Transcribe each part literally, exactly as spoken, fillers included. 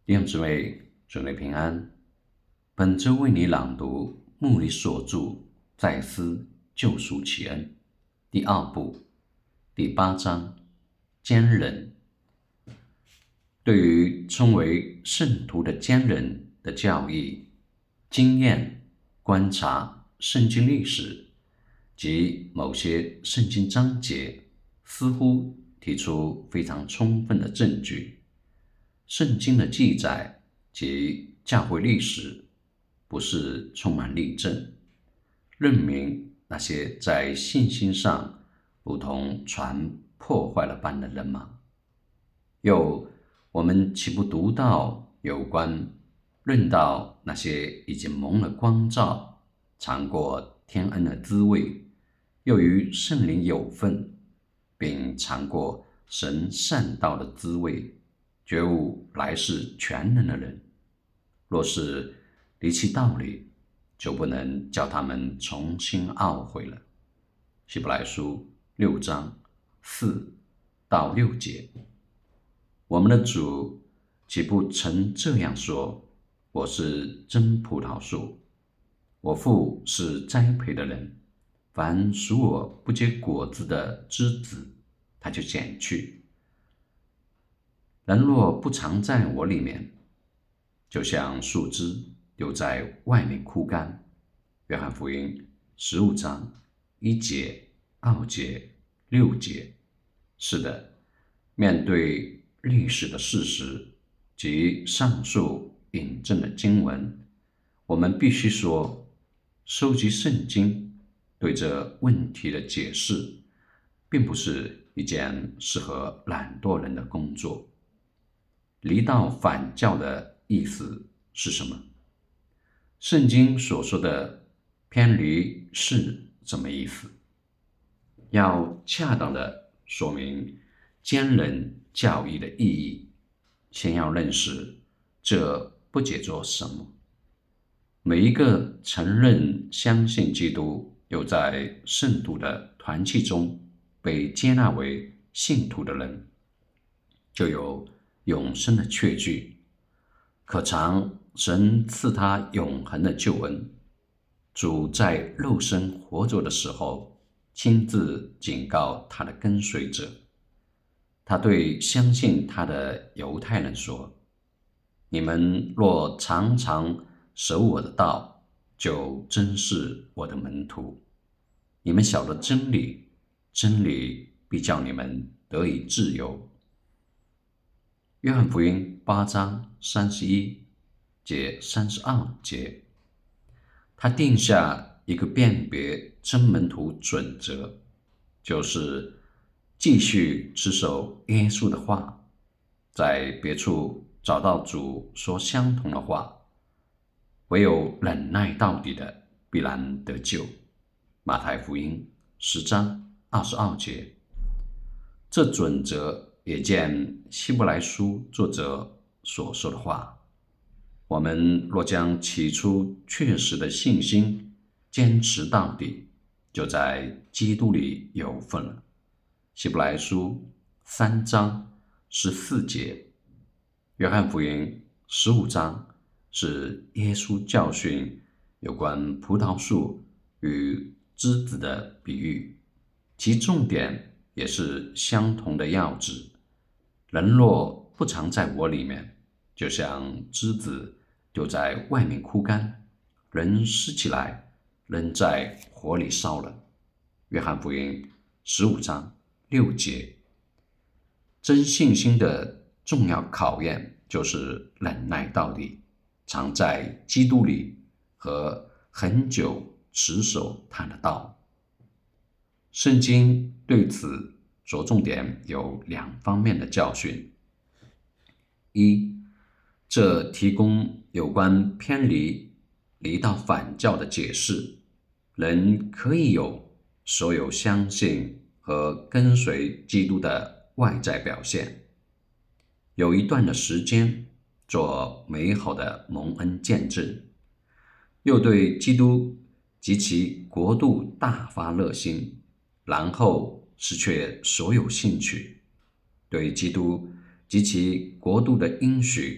弟兄姊妹，主内平安。本周为你朗读穆里所著《再思救赎奇恩》第二部第八章坚忍。对于称为圣徒的坚忍的教义，经验观察圣经历史及某些圣经章节，似乎提出非常充分的证据。圣经的记载及教会历史不是充满例证，认明那些在信心上如同船破坏了般的人吗？又我们岂不读到有关论到那些已经蒙了光照，尝过天恩的滋味，又与圣灵有份，并尝过神善道的滋味，觉悟来世全能的人，若是离弃道理，就不能叫他们重新懊悔了。希伯来书六章四到六节。我们的主岂不曾这样说：我是真葡萄树，我父是栽培的人，凡属我不结果子的枝子，他就剪去。人若不常在我里面，就像树枝丢在外面枯干。约翰福音十五章一节、二节、六节。是的，面对历史的事实及上述引证的经文，我们必须说，收集圣经对这问题的解释，并不是一件适合懒惰人的工作。离道反教的意思是什么？圣经所说的偏离是什么意思？要恰当的说明坚忍教义的意义，先要认识这不解作什么。每一个承认相信基督，又在圣徒的团契中被接纳为信徒的人，就有永生的确据，可尝神赐他永恒的救恩。主在肉身活着的时候，亲自警告他的跟随者。他对相信他的犹太人说：你们若常常守我的道，就真是我的门徒。你们晓得真理，真理必叫你们得以自由。约翰福音八章三十一节三十二节。他定下一个辨别真门徒准则，就是继续持守耶稣的话，在别处找到主说相同的话，唯有忍耐到底的必然得救。马太福音十章二十二节。这准则也见希伯来书作者所说的话：我们若将起初确实的信心坚持到底，就在基督里有份了。希伯来书三章十四节。约翰福音十五章是耶稣教训有关葡萄树与枝子的比喻，其重点也是相同的要旨。人若不常在我里面，就像枝子丢在外面枯干，人拾起来扔在火里烧了。约翰福音十五章六节。真信心的重要考验就是忍耐到底，常在基督里和很久持守他的道。圣经对此着重点有两方面的教训：一，这提供有关偏离、离道反教的解释，人可以有所有相信和跟随基督的外在表现，有一段的时间做美好的蒙恩见证，又对基督及其国度大发热心，然后失去所有兴趣，对基督及其国度的应许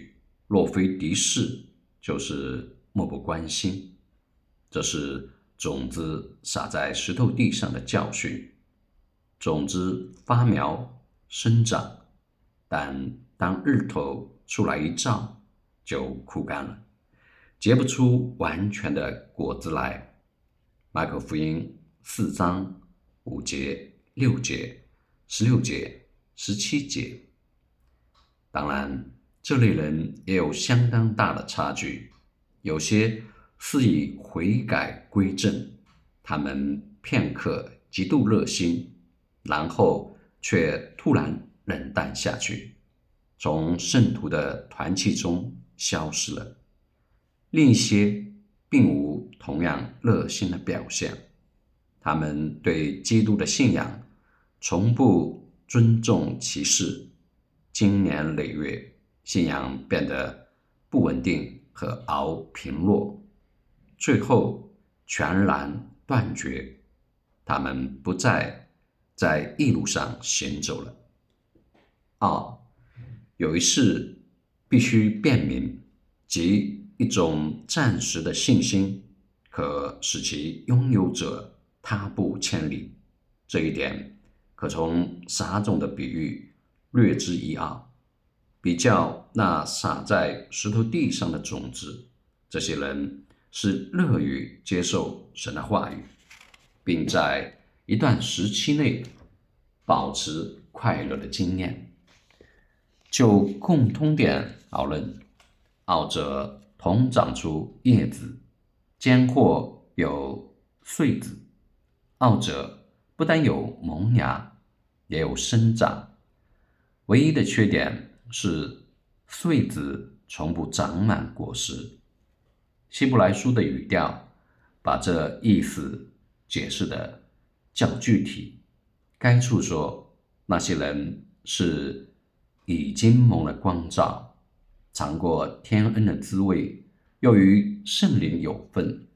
若非敌视，就是漠不关心。这是种子撒在石头地上的教训。种子发苗生长，但当日头出来一照，就枯干了，结不出完全的果子来。马可福音四章五节、六节、十六节、十七节。当然，这类人也有相当大的差距，有些是以悔改归正，他们片刻极度热心，然后却突然冷淡下去，从圣徒的团契中消失了。另一些并无同样热心的表现，他们对基督的信仰从不尊重其事，经年累月，信仰变得不稳定和熬贫弱，最后全然断绝，他们不再在义路上行走了。二，有一事必须辨明，即一种暂时的信心可使其拥有者他步千里。这一点可从撒种的比喻略知一二。比较那撒在石头地上的种子，这些人是乐于接受神的话语，并在一段时期内保持快乐的经验。就共通点讨论，奥者同长出叶子，间或有穗子。奥者不但有萌芽，也有生长，唯一的缺点是穗子从不长满果实。希伯来书的语调把这意思解释得较具体。该处说，那些人是已经蒙了光照，尝过天恩的滋味，又与圣灵有份，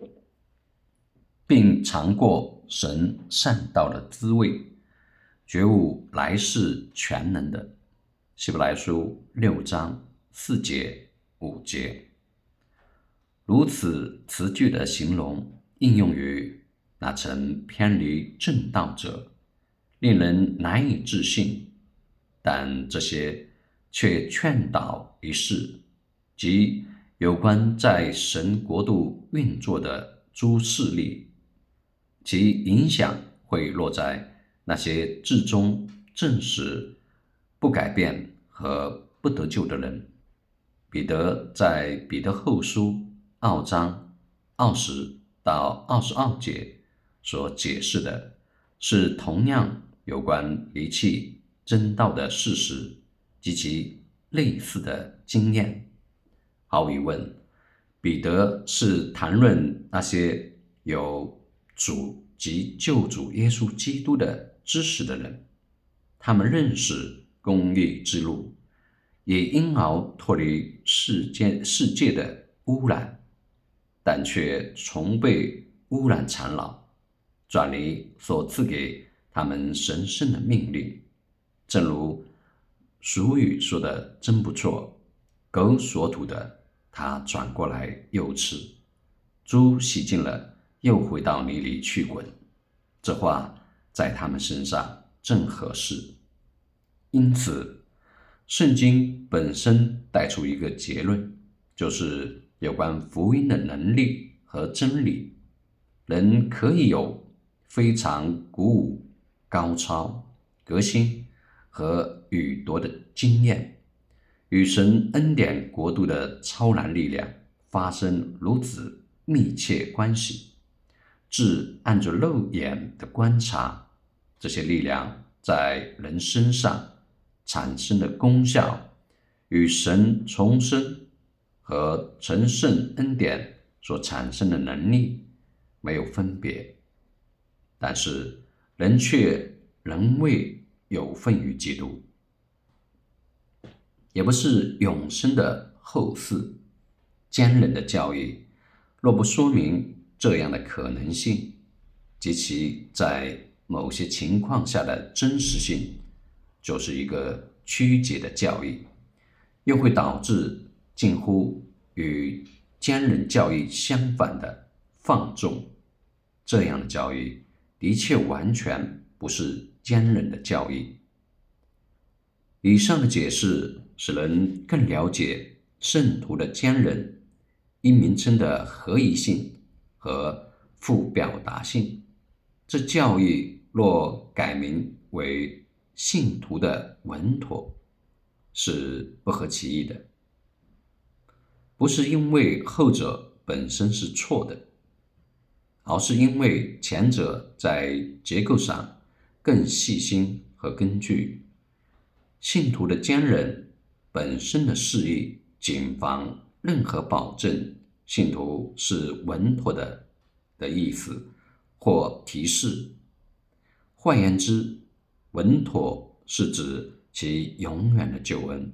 并尝过神善道的滋味，觉悟来世全能的。希伯来书六章四节五节。如此词句的形容应用于那曾偏离正道者，令人难以置信，但这些却劝导一事，即有关在神国度运作的诸势力，其影响会落在那些至终证实不改变和不得救的人。彼得在彼得后书二章二十到二十二节所解释的是同样有关离弃真道的事实及其类似的经验。毫无疑问，彼得是谈论那些有主及救主耶稣基督的知识的人，他们认识公义之路，也因而脱离世界世界的污染，但却从被污染缠绕，转离所赐给他们神圣的命令。正如俗语说的真不错，狗所吐的，它转过来又吃；猪洗净了，又回到泥里去滚。这话在他们身上正合适。因此，圣经本身带出一个结论，就是有关福音的能力和真理，人可以有非常鼓舞、高超、革新和宇夺的经验，与神恩典国度的超然力量发生如此密切关系，至按着肉眼的观察，这些力量在人身上产生的功效，与神重生和成圣恩典所产生的能力没有分别。但是人却仍未有份于基督，也不是永生的后嗣。坚忍的教义若不说明这样的可能性及其在某些情况下的真实性，就是一个曲解的教义，又会导致近乎与坚忍教义相反的放纵。这样的教义的确完全不是坚忍的教义。以上的解释使人更了解圣徒的坚忍因名称的合宜性和富表达性。这教义若改名为信徒的稳妥，是不合其意的，不是因为后者本身是错的，而是因为前者在结构上更细心和根据。信徒的坚忍本身的释义谨防任何保证信徒是稳妥的的意思或提示。换言之，稳妥是指其永远的救恩，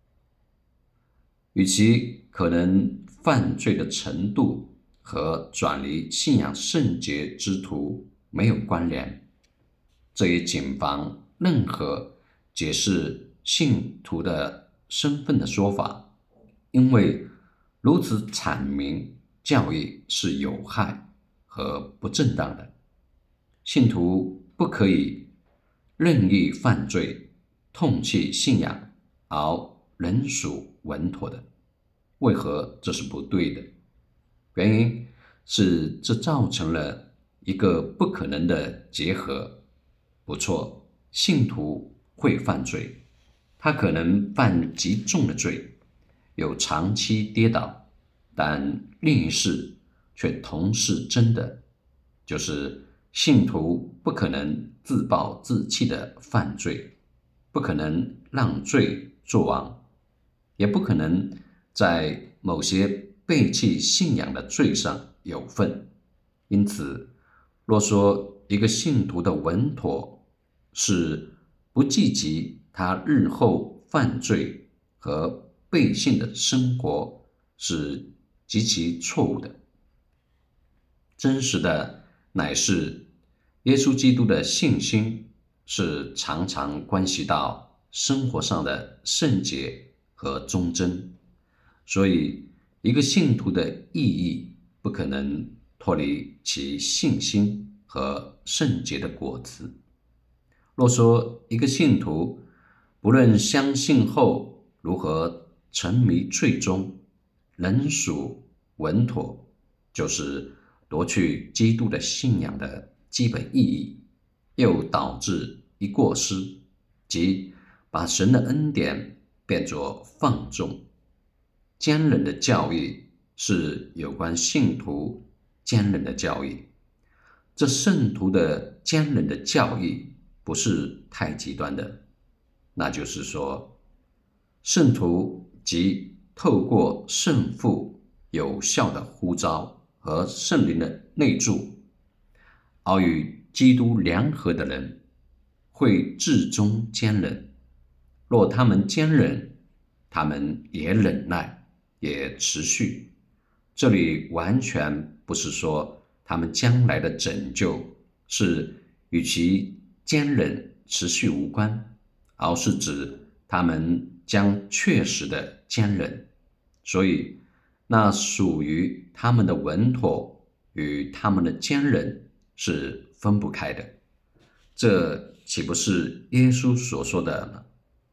与其可能犯罪的程度和转离信仰圣洁之途没有关联。这也谨防任何解释信徒的身份的说法，因为如此阐明教义是有害和不正当的。信徒不可以任意犯罪，痛弃信仰，而仍属稳妥的。为何这是不对的？原因是这造成了一个不可能的结合。不错，信徒会犯罪，他可能犯极重的罪，有长期跌倒，但另一事却同是真的，就是信徒不可能自暴自弃的犯罪，不可能让罪作王，也不可能在某些背弃信仰的罪上有份。因此，若说一个信徒的稳妥是不计及他日后犯罪和背信的生活，是极其错误的。真实的乃是耶稣基督的信心是常常关系到生活上的圣洁和忠贞，所以一个信徒的意义不可能脱离其信心和圣洁的果子。若说一个信徒不论相信后如何沉迷罪中，仍属稳妥，就是夺去基督的信仰的基本意义，又导致一过失，即把神的恩典变作放纵。坚忍的教义是有关信徒坚忍的教义，这圣徒的坚忍的教义不是太极端的，那就是说，圣徒即透过圣父有效的呼召和圣灵的内助，而与基督联合的人，会至终坚忍。若他们坚忍，他们也忍耐，也持续。这里完全不是说他们将来的拯救是与其坚忍持续无关，而是指他们将确实的坚忍。所以那属于他们的稳妥与他们的坚忍是分不开的。这岂不是耶稣所说的呢？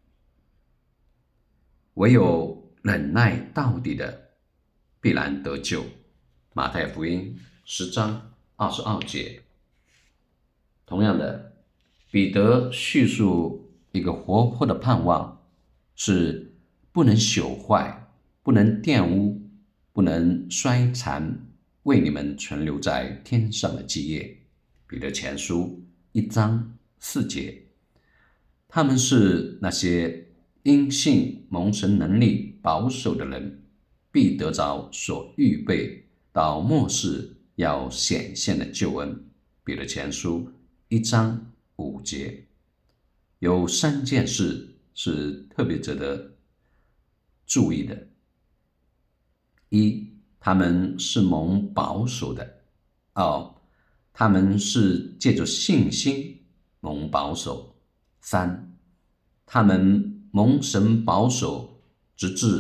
唯有忍耐到底的，必然得救。马太福音十章二十二节。同样的，彼得叙述一个活泼的盼望，是不能朽坏，不能玷污，不能衰残，为你们存留在天上的基业。彼得前书一章四节。他们是那些因信蒙神能力保守的人，必得着所预备到末世要显现的救恩。彼得前书一章五节。有三件事是特别值得注意的：一，他们是蒙保守的；二，他们是借着信心蒙保守；三，他们蒙神保守直至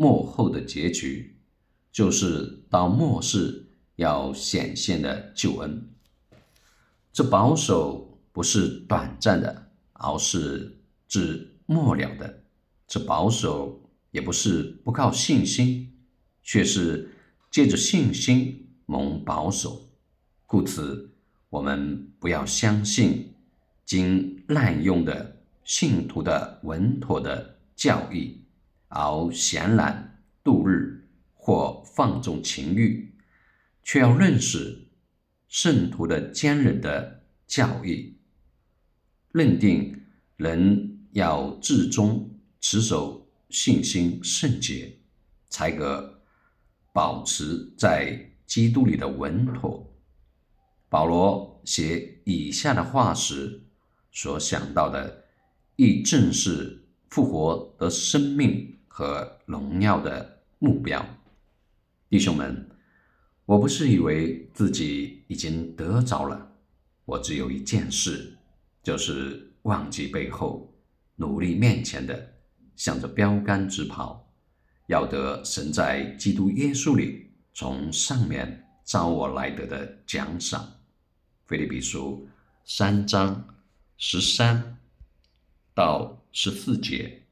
末后的结局，就是到末世要显现的救恩。这保守不是短暂的，而是至末了的。这保守也不是不靠信心，却是借着信心蒙保守。故此，我们不要相信经滥用的信徒的稳妥的教义，而闲懒度日或放纵情欲，却要认识圣徒的坚忍的教义，认定人要至终持守信心圣洁，才可保持在基督里的稳妥。保罗写以下的话时，所想到的亦正是复活的生命和荣耀的目标。弟兄们，我不是以为自己已经得着了，我只有一件事，就是忘记背后，努力面前的，向着标杆直跑，要得神在基督耶稣里从上面召我来得的奖赏。腓立比书三章十三到十四节。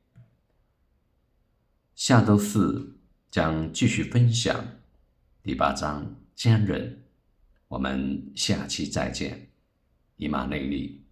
下周四将继续分享第八章坚忍，我们下期再见。以马内利。